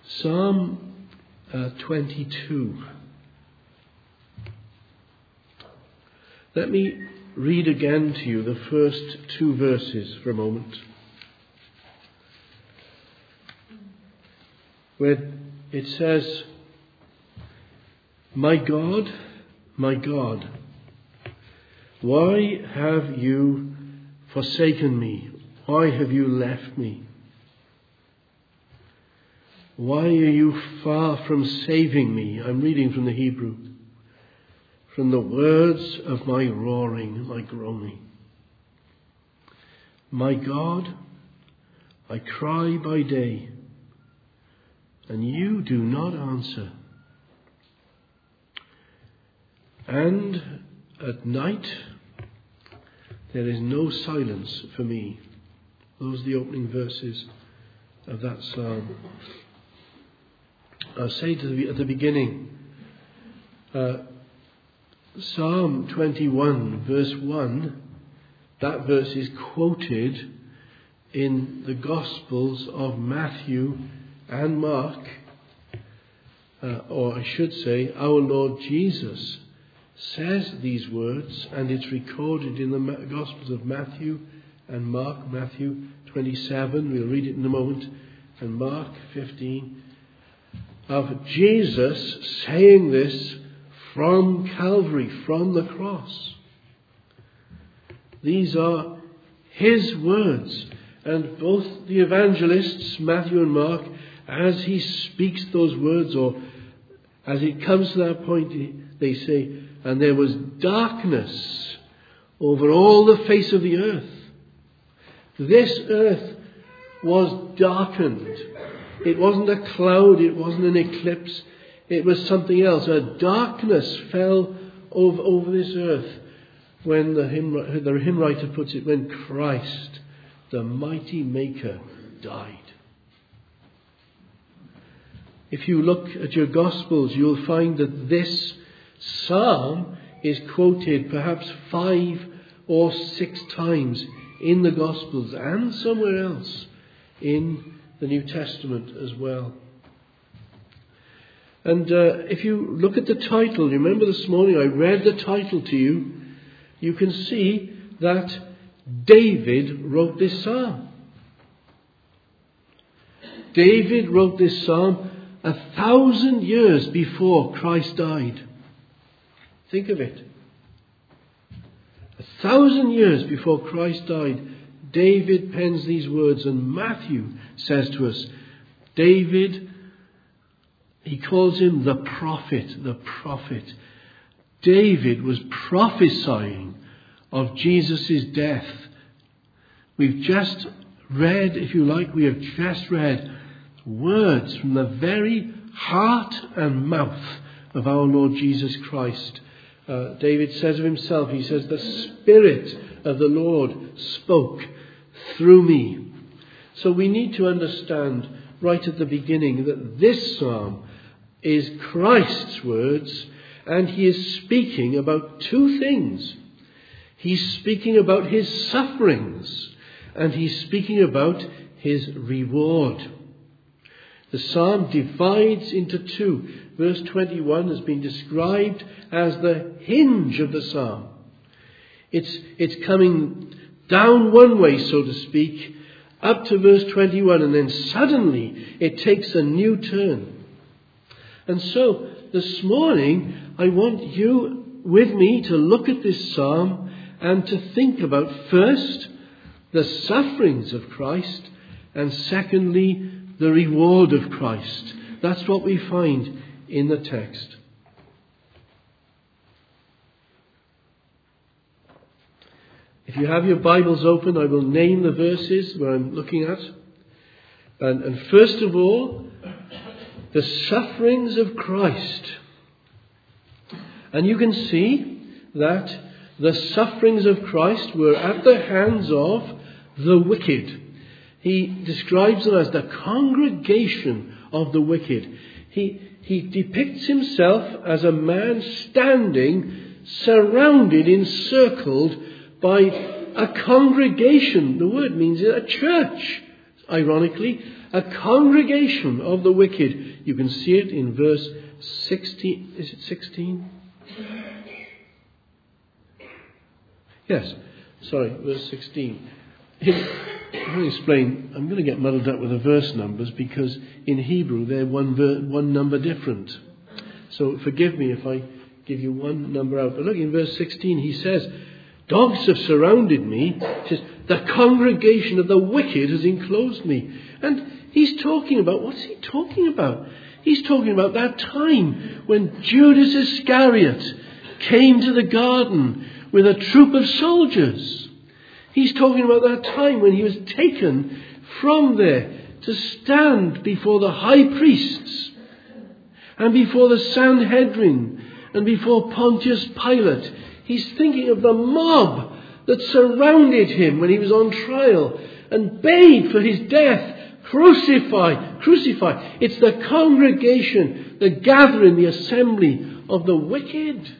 Psalm 22. Let me read again to you the first two verses for a moment, where it says, my God, why have you forsaken me? Why have you left me? Why are you far from saving me?" I'm reading from the Hebrew. "From the words of my roaring, my groaning. My God, I cry by day, and you do not answer. And at night there is no silence for me." Those are the opening verses of that psalm. I'll say at the beginning, Psalm 21 verse 1, that verse is quoted in the Gospels of Matthew and Mark, or I should say, our Lord Jesus says these words, and it's recorded in the Gospels of Matthew and Mark. Matthew 27, we'll read it in a moment, and Mark 15, of Jesus saying this from Calvary, from the cross. These are his words, and both the evangelists, Matthew and Mark, as he speaks those words, or as it comes to that point, they say, "And there was darkness over all the face of the earth." This earth was darkened. It wasn't a cloud, it wasn't an eclipse, it was something else. A darkness fell over this earth when the hymn writer puts it, when Christ, the mighty Maker, died. If you look at your Gospels, you'll find that this psalm is quoted perhaps 5 or 6 times in the Gospels and somewhere else in the New Testament as well. And if you look at the title, you remember this morning I read the title to you, you can see that David wrote this psalm. David wrote this psalm 1,000 years before Christ died. Think of it. 1,000 years before Christ died, David pens these words, and Matthew says to us, David, he calls him the prophet. David was prophesying of Jesus' death. We've just read, if you like, we have just read words from the very heart and mouth of our Lord Jesus Christ. David says of himself, he says, "The Spirit of the Lord spoke through me." So we need to understand right at the beginning that this psalm is Christ's words, and he is speaking about two things. He's speaking about his sufferings, and he's speaking about his reward. The psalm divides into two. Verse 21 has been described as the hinge of the psalm. It's coming down one way, so to speak, up to verse 21, and then suddenly it takes a new turn. And so this morning I want you with me to look at this psalm and to think about, first, the sufferings of Christ, and secondly, the reward of Christ. That's what we find in the text. If you have your Bibles open, I will name the verses where I'm looking at. And first of all, the sufferings of Christ. And you can see that the sufferings of Christ were at the hands of the wicked. He describes them as the congregation of the wicked. He depicts himself as a man standing, surrounded, encircled by a congregation. The word means a church. ironically, a congregation of the wicked. You can see it in verse 16. Is it 16? Yes. Sorry, verse 16. Let me explain. I'm going to get muddled up with the verse numbers because in Hebrew they're one number different. So forgive me if I give you one number out. But look, in verse 16 he says, dogs have surrounded me. He says, the congregation of the wicked has enclosed me. And he's talking about, what's he talking about? He's talking about that time when Judas Iscariot came to the garden with a troop of soldiers. He's talking about that time when he was taken from there to stand before the high priests and before the Sanhedrin and before Pontius Pilate. He's thinking of the mob that surrounded him when he was on trial and begged for his death. Crucify, crucify. It's the congregation, the gathering, the assembly of the wicked.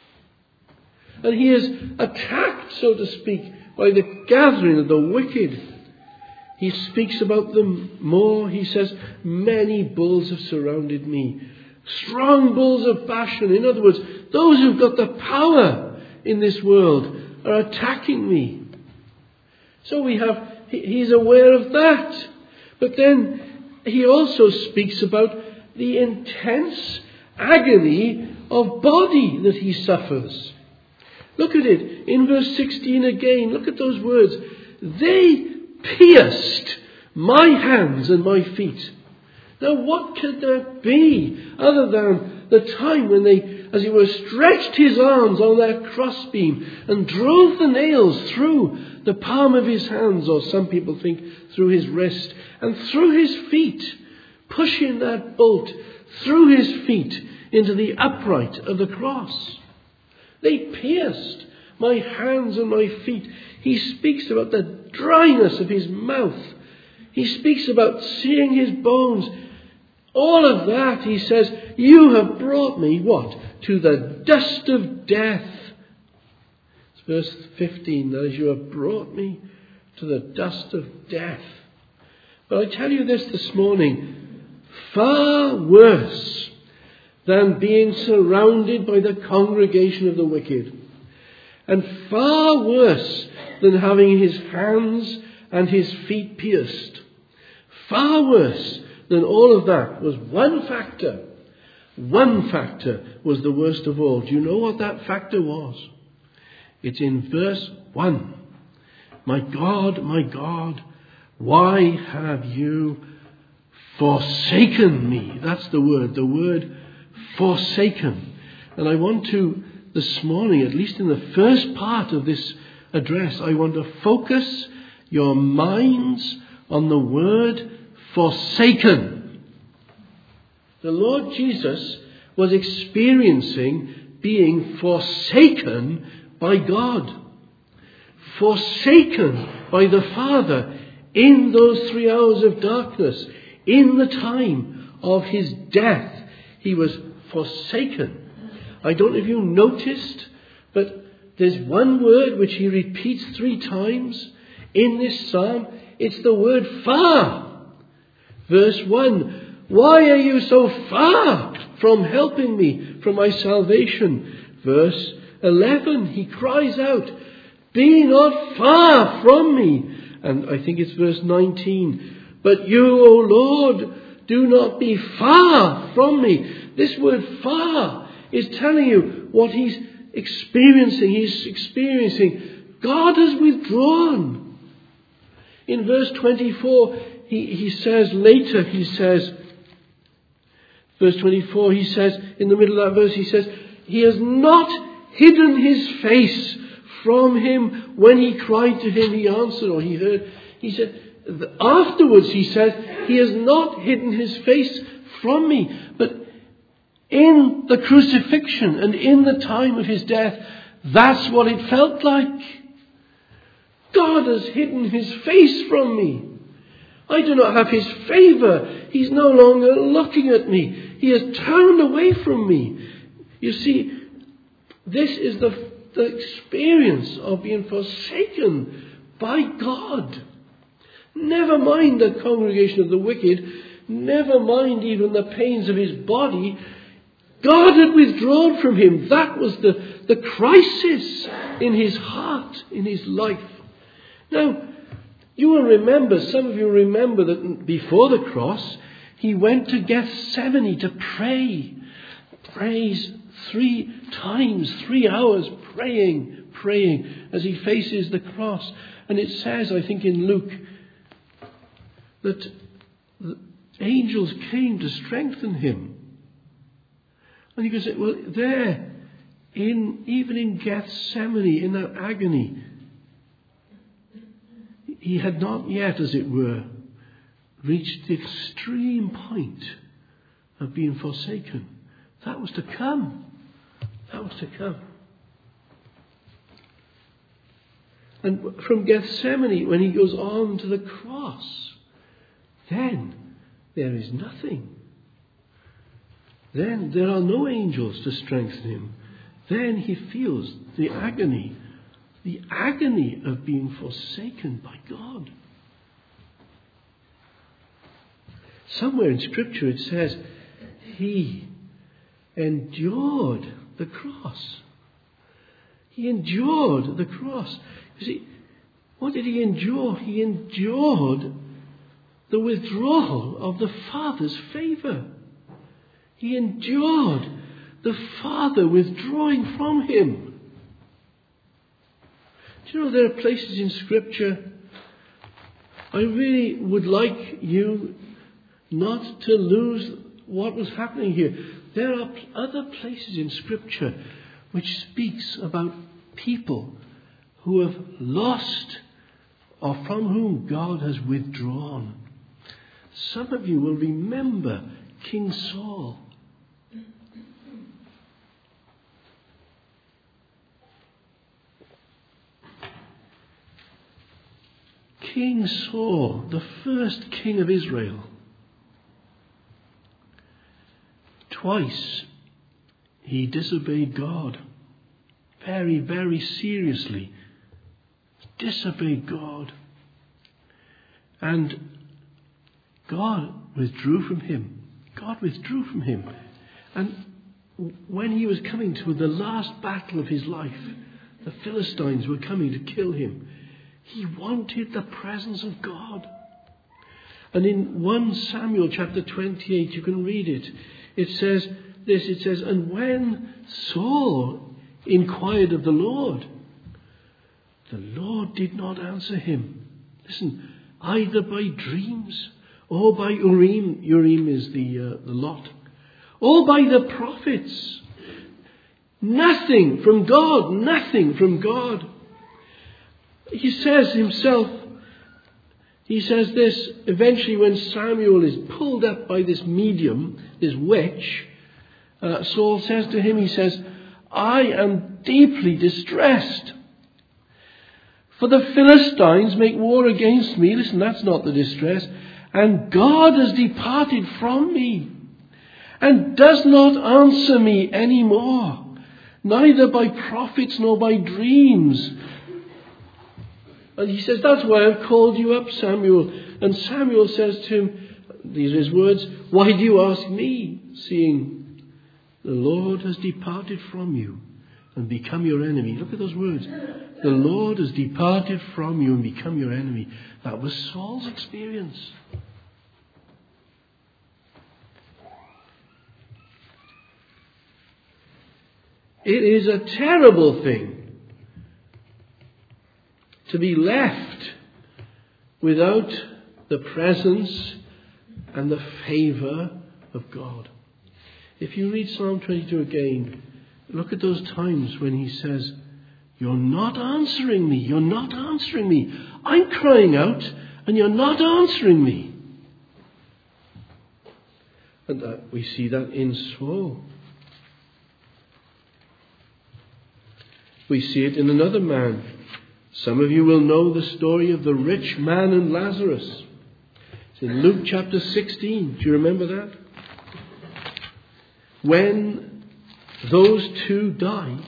And he is attacked, so to speak, by the gathering of the wicked. He speaks about them more. He says, many bulls have surrounded me. Strong bulls of Bashan. In other words, those who've got the power in this world are attacking me. So he's aware of that. But then he also speaks about the intense agony of body that he suffers. Look at it in verse 16 again. Look at those words. They pierced my hands and my feet. Now what could that be other than the time when they, as it were, stretched his arms on that crossbeam and drove the nails through the palm of his hands, or some people think through his wrist, and through his feet, pushing that bolt through his feet into the upright of the cross. They pierced my hands and my feet. He speaks about the dryness of his mouth. He speaks about seeing his bones. All of that, he says, you have brought me, what? To the dust of death. It's verse 15, that is, you have brought me to the dust of death. But I tell you this morning, far worse than being surrounded by the congregation of the wicked, and far worse than having his hands and his feet pierced, far worse than all of that was one factor. One factor was the worst of all. Do you know what that factor was? It's in verse 1. My God, why have you forsaken me? That's the word forsaken. And I want to, this morning, at least in the first part of this address, I want to focus your minds on the word forsaken. The Lord Jesus was experiencing being forsaken by God, forsaken by the Father in those 3 hours of darkness. In the time of his death, he was forsaken. I don't know if you noticed, but there's one word which he repeats 3 times in this psalm. It's the word far. Verse 1, why are you so far from helping me, from my salvation? Verse 11, he cries out, be not far from me. And I think it's verse 19, but you, O Lord, do not be far from me. This word far is telling you what he's experiencing. He's experiencing God has withdrawn. In verse 24, he says, verse 24, he says, in the middle of that verse, he says, he has not hidden his face from him. When he cried to him, he answered, or he heard. He said, afterwards, he says, he has not hidden his face from me. But in the crucifixion and in the time of his death, that's what it felt like. God has hidden his face from me. I do not have his favor. He's no longer looking at me. He has turned away from me. You see, this is the experience of being forsaken by God. Never mind the congregation of the wicked. Never mind even the pains of his body. God had withdrawn from him. That was the crisis in his heart, in his life. Now, you will remember, some of you remember that before the cross, he went to Gethsemane to pray. Prays 3 times, 3 hours praying as he faces the cross. And it says, I think in Luke, that the angels came to strengthen him. And you can say, well, there, even in Gethsemane, in that agony, he had not yet, as it were, reached the extreme point of being forsaken. That was to come. That was to come. And from Gethsemane, when he goes on to the cross, then there is nothing. Then there are no angels to strengthen him. Then he feels the agony of being forsaken by God. Somewhere in Scripture it says, he endured the cross. He endured the cross. You see, what did he endure? He endured the withdrawal of the Father's favour. He endured the Father withdrawing from him. Do you know there are places in Scripture, I really would like you not to lose what was happening here. There are other places in Scripture which speaks about people who have lost or from whom God has withdrawn. Some of you will remember King Saul. King Saul, the first king of Israel. Twice he disobeyed God. Very, very seriously. Disobeyed God. And God withdrew from him. God withdrew from him. And when he was coming to the last battle of his life, the Philistines were coming to kill him. He wanted the presence of God. And in 1 Samuel chapter 28, you can read it. It says this, it says, and when Saul inquired of the Lord did not answer him. Listen, either by dreams or by Urim. Urim is the lot. Or by the prophets. Nothing from God. Nothing from God. He says himself, he says this, eventually when Samuel is pulled up by this medium, this witch, Saul says to him, he says, I am deeply distressed. For the Philistines make war against me. Listen, that's not the distress. And God has departed from me and does not answer me any more, neither by prophets nor by dreams. And he says, that's why I've called you up, Samuel. And Samuel says to him, these are his words, why do you ask me, seeing the Lord has departed from you and become your enemy? Look at those words. The Lord has departed from you and become your enemy. That was Saul's experience. It is a terrible thing to be left without the presence and the favour of God. If you read Psalm 22 again, look at those times when he says, you're not answering me, you're not answering me. I'm crying out and you're not answering me. And we see that in Saul. We see it in another man. Some of you will know the story of the rich man and Lazarus. It's in Luke chapter 16. Do you remember that? When those two died,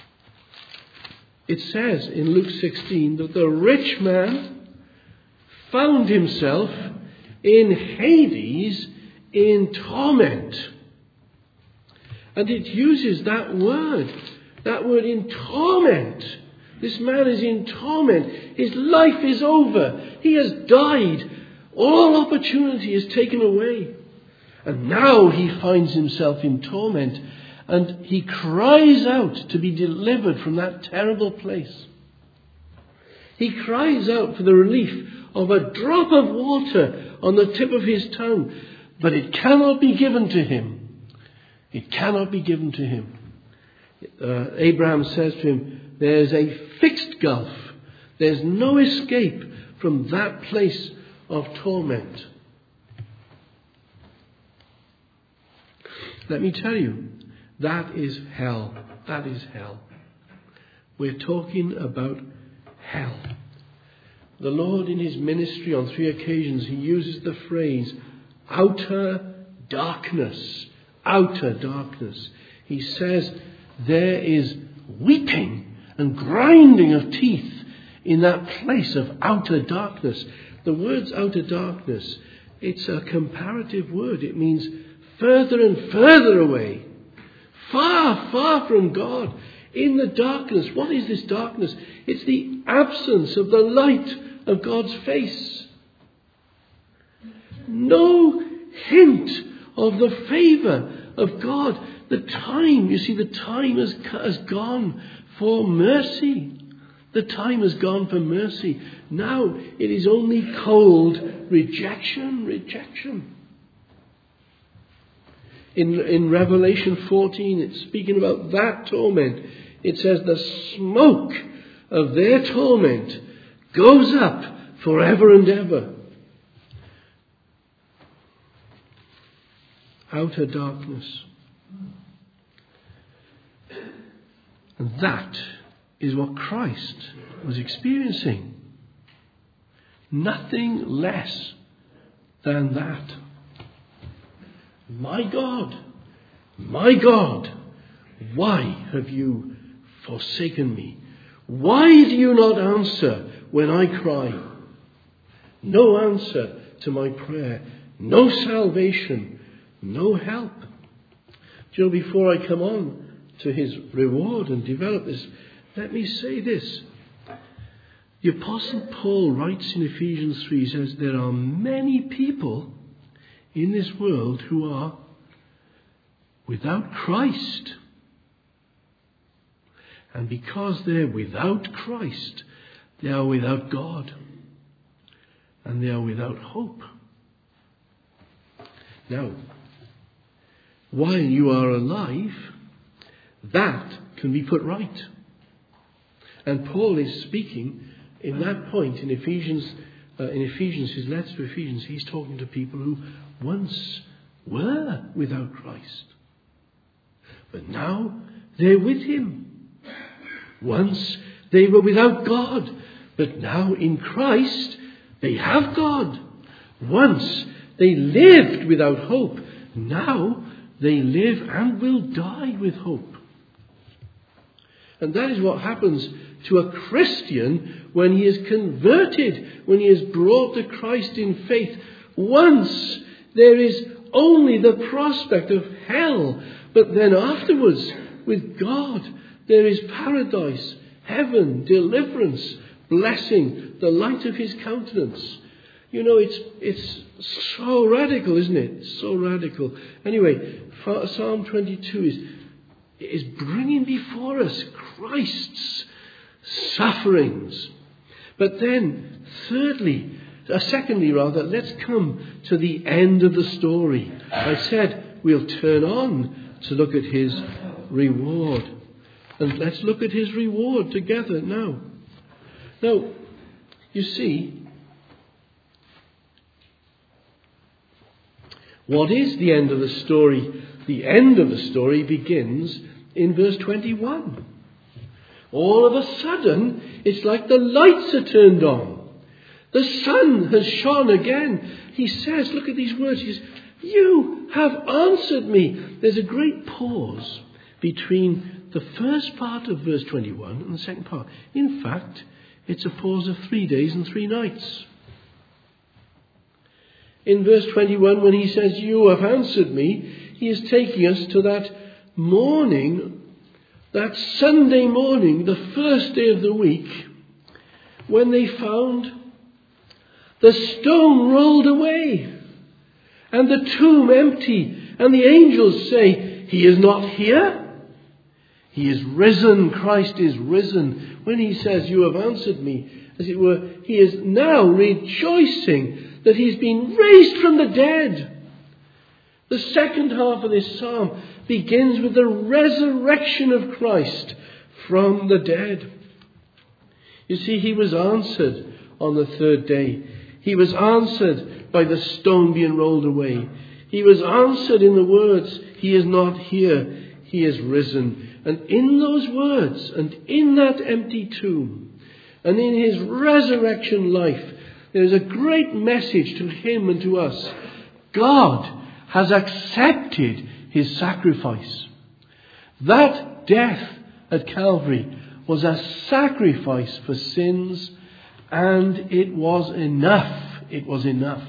it says in Luke 16 that the rich man found himself in Hades in torment. And it uses that word in torment. This man is in torment. His life is over. He has died. All opportunity is taken away. And now he finds himself in torment. And he cries out to be delivered from that terrible place. He cries out for the relief of a drop of water on the tip of his tongue. But it cannot be given to him. It cannot be given to him. Abraham says to him, there's a fixed gulf. There's no escape from that place of torment. Let me tell you, that is hell. That is hell. We're talking about hell. The Lord in his ministry on 3 occasions, he uses the phrase outer darkness. Outer darkness. He says there is weeping and grinding of teeth in that place of outer darkness. The words outer darkness, it's a comparative word. It means further and further away. Far, far from God. In the darkness. What is this darkness? It's the absence of the light of God's face. No hint of the favour of God. The time, you see, the time has gone for mercy. The time has gone for mercy. Now it is only cold rejection. In Revelation 14, it's speaking about that torment. It says the smoke of their torment goes up forever and ever. Outer darkness. And that is what Christ was experiencing. Nothing less than that. My God, why have you forsaken me? Why do you not answer when I cry? No answer to my prayer, no salvation, no help. Do you know, before I come on to his reward and develop this, let me say this. The Apostle Paul writes in Ephesians 3, he says, there are many people in this world who are without Christ. And because they're without Christ, they are without God. And they are without hope. Now, while you are alive, that can be put right. And Paul is speaking in that point in Ephesians, his letter to Ephesians, he's talking to people who once were without Christ. But now they're with him. Once they were without God, but now in Christ they have God. Once they lived without hope, now they live and will die with hope. And that is what happens to a Christian when he is converted, when he is brought to Christ in faith. Once there is only the prospect of hell, but then afterwards, with God, there is paradise, heaven, deliverance, blessing, the light of his countenance. You know, it's so radical, isn't it? So radical. Anyway, Psalm 22 is bringing before us Christ's sufferings. But then, secondly, let's come to the end of the story. I said we'll turn on to look at his reward. And let's look at his reward together now. Now, you see, what is the end of the story? The end of the story begins in verse 21. All of a sudden, it's like the lights are turned on. The sun has shone again. He says, look at these words. He says, you have answered me. There's a great pause between the first part of verse 21 and the second part. In fact, it's a pause of 3 days and 3 nights. 3 days and 3 nights. In verse 21, when he says, "You have answered me," he is taking us to that morning, that Sunday morning, the first day of the week, when they found the stone rolled away and the tomb empty, and the angels say, "He is not here. He is risen. Christ is risen." When he says, "You have answered me," as it were, he is now rejoicing that he's been raised from the dead. The second half of this psalm begins with the resurrection of Christ from the dead. You see, he was answered on the third day. He was answered by the stone being rolled away. He was answered in the words, "He is not here, he is risen." And in those words, and in that empty tomb, and in his resurrection life, there is a great message to him and to us. God has accepted his sacrifice. That death at Calvary was a sacrifice for sins, and it was enough. It was enough.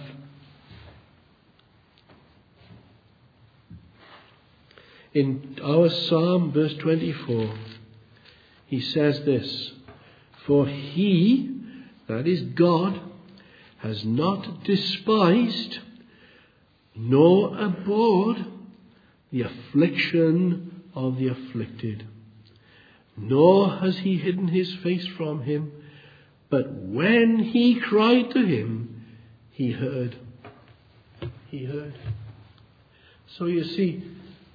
In our psalm, verse 24, he says this, "For he," that is God, "has not despised nor abhorred the affliction of the afflicted, nor has he hidden his face from him, but when he cried to him, he heard." He heard. So you see,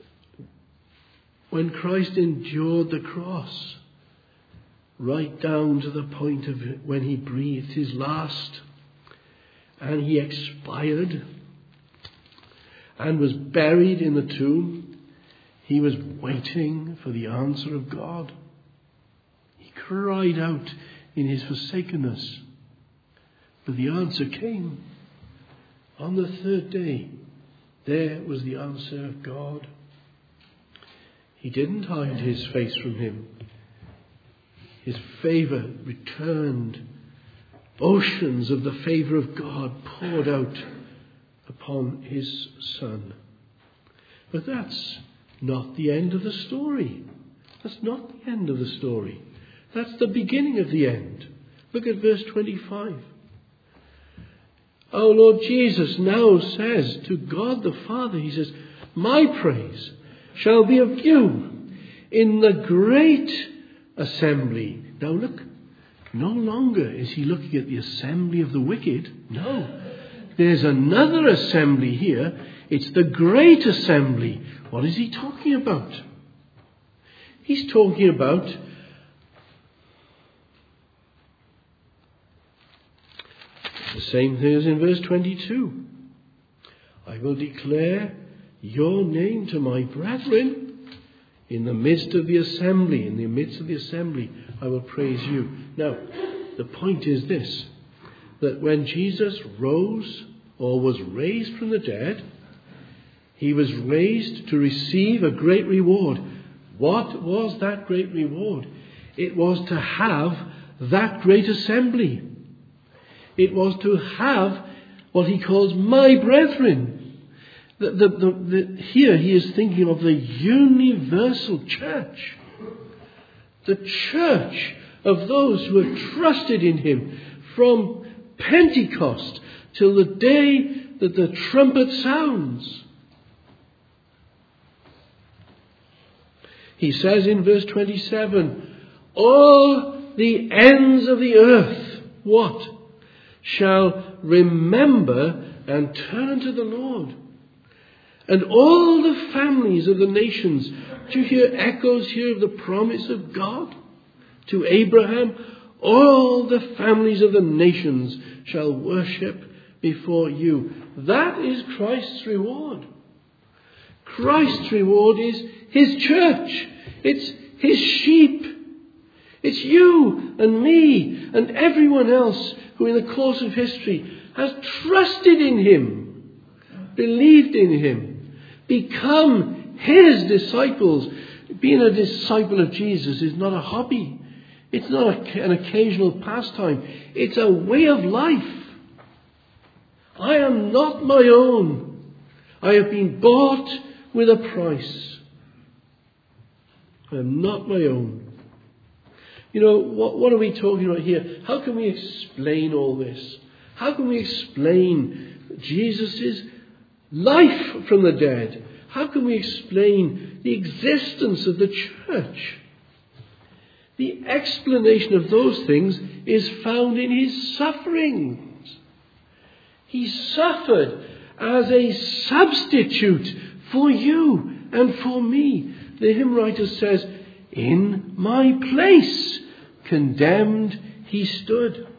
when Christ endured the cross, right down to the point of when he breathed his last, and he expired and was buried in the tomb, he was waiting for the answer of God. He cried out in his forsakenness, but the answer came. On the third day, there was the answer of God. He didn't hide his face from him. His favour returned. Oceans of the favour of God poured out upon his Son. But that's not the end of the story. That's not the end of the story. That's the beginning of the end. Look at verse 25. Our Lord Jesus now says to God the Father, he says, "My praise shall be of you in the great assembly." Now look, no longer is he looking at the assembly of the wicked. No, there's another assembly here. It's the great assembly. What is he talking about? He's talking about the same thing as in verse 22. "I will declare your name to my brethren. In the midst of the assembly, I will praise you." Now, the point is this, that when Jesus rose or was raised from the dead, he was raised to receive a great reward. What was that great reward? It was to have that great assembly. It was to have what he calls my brethren. Here he is thinking of the universal church. The church of those who have trusted in him from Pentecost till the day that the trumpet sounds. He says in verse 27, "All the ends of the earth," what? "shall remember and turn to the Lord. And all the families of the nations," do you hear echoes here of the promise of God to Abraham? "All the families of the nations shall worship before you." That is Christ's reward. Christ's reward is his church. It's his sheep. It's you and me and everyone else who in the course of history has trusted in him, believed in him, become his disciples. Being a disciple of Jesus is not a hobby. It's not an occasional pastime. It's a way of life. I am not my own. I have been bought with a price. I am not my own. You know, what are we talking about here? How can we explain all this? How can we explain Jesus' life from the dead? How can we explain the existence of the church? The explanation of those things is found in his sufferings. He suffered as a substitute for you and for me. The hymn writer says, in my place condemned he stood.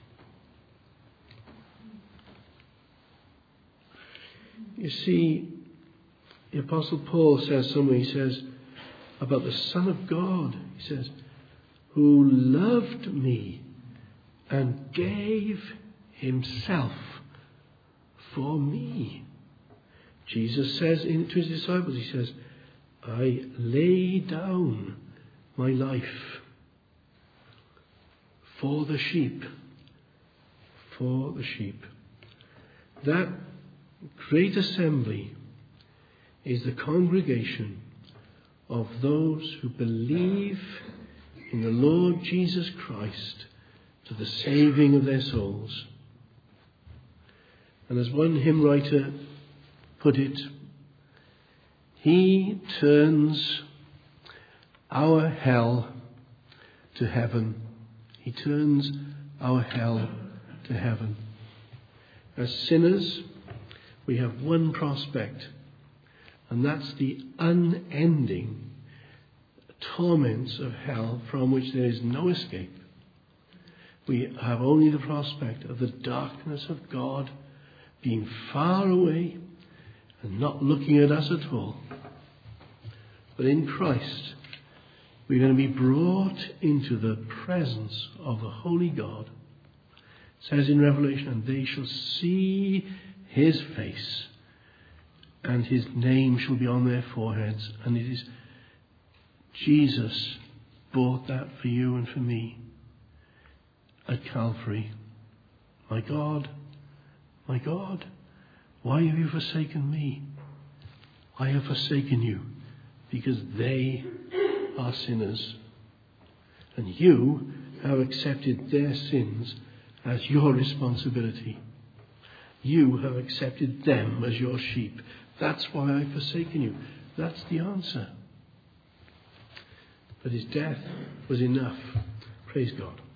You see, the Apostle Paul says somewhere, he says about the Son of God, he says, who loved me and gave himself for me. Jesus says to his disciples, he says, I lay down my life for the sheep. For the sheep. That great assembly is the congregation of those who believe in the Lord Jesus Christ to the saving of their souls. And as one hymn writer put it, he turns our hell to heaven. He turns our hell to heaven. As sinners, we have one prospect, and that's the unending torments of hell from which there is no escape. We have only the prospect of the darkness of God being far away and not looking at us at all. But in Christ, we're going to be brought into the presence of the Holy God. It says in Revelation, and they shall see his face, and his name shall be on their foreheads. And it is Jesus bought that for you and for me at Calvary. My God, why have you forsaken me? I have forsaken you because they are sinners. And you have accepted their sins as your responsibility. You have accepted them as your sheep. That's why I've forsaken you. That's the answer. But his death was enough. Praise God.